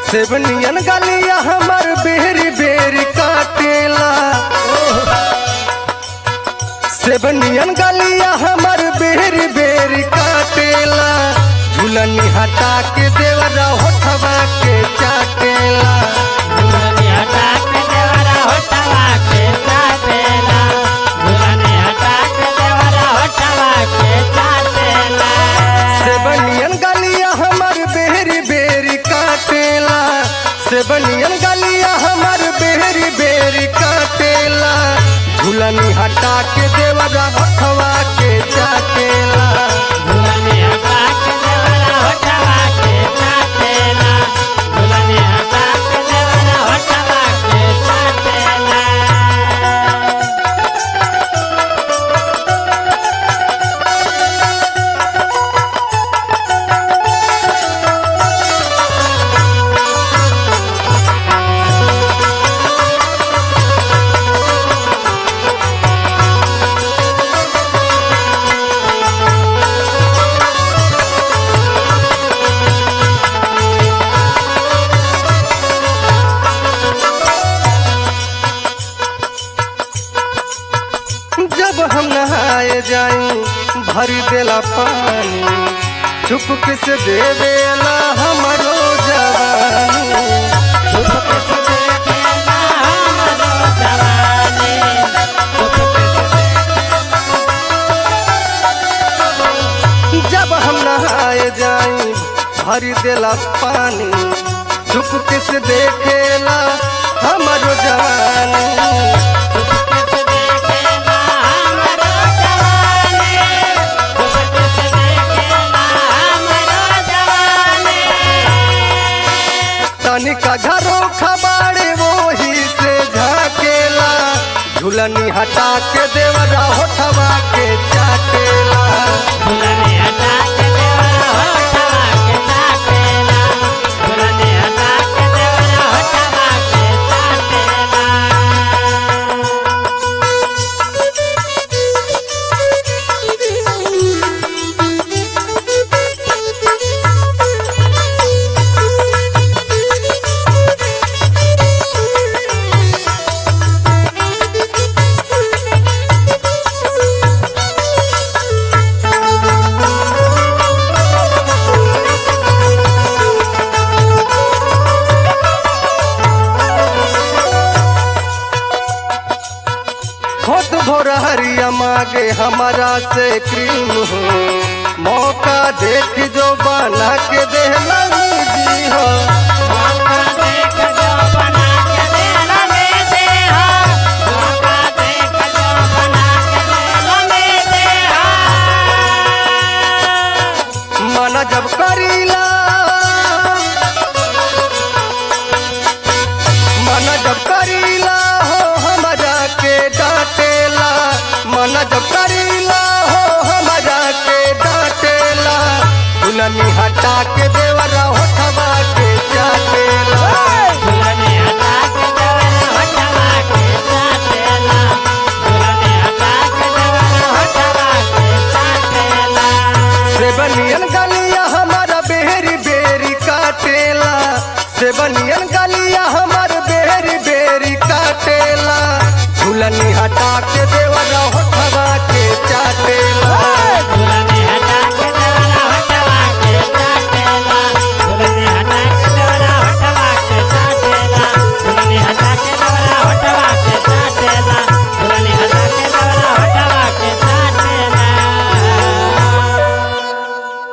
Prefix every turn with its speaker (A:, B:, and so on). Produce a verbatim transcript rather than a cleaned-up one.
A: सेवनियन गलिया हमर बेरी बेरी काटेला सेवनियन गलिया हमर बेरी बेरी काटेला झूलनी हटा के देवरा होठवा के चाटेला
B: झूलनी हटा के देवरा होठवा के चाटेला झूलनी हटा के देवरा होठवा के चाटेला
A: सेवनियन गलिया हमर बेरी बेरी काटेला सेवनियन गलिया हमर बेरी बेरी काटेला झूलनी हटा के देवरा होठवा के चाटेला
B: झूलनी हटा के देवरा होठवा के चाटेला झूलनी हटा के देवरा होठवा के चाटेला
A: जब हम नहाए जाई भरी देला पानी चुपके से दे देला हमरो जवानी
B: चुपके से देखेला हमरो जवानी चुपके से
A: जब हम नहाए जाई भरी देला पानी चुपके से देखेला हमरो जवानी
B: चुपके से देखेला हमरो जवानी चुपके से देखेला हमरो जवानी
A: तनिका झरो खबाड़े वही से झाकेला झूलनी हटा के देवरा होठवा के चाटेला
B: झूलनी हटा के देवरा होठवा के चाटेला झूलनी हटा के देवरा होठवा के चाटेला
A: खुद भोर हरिया मांगे हमारा से क्रीम हो मौका देख जो बना के देहला जी हो
B: मौका देख जो बना के देला में देहा मौका देख जो बना के देला में देहा
A: मन जब करीला मन जब करीला हो हमरा के डांटेला मन जब करीला हो हमरा के डांटेला झूलनी हटा के देवरा होठवा के चाटेला
B: झूलनी हटा के देवरा होठवा के चाटेला झूलनी हटा के देवरा होठवा के चाटेला
A: सेवनियन गलिया हमारा बेरी बेरी काटेला सेवनियन गलिया हमार बेरी बेरी काटेला झूलनी हटा के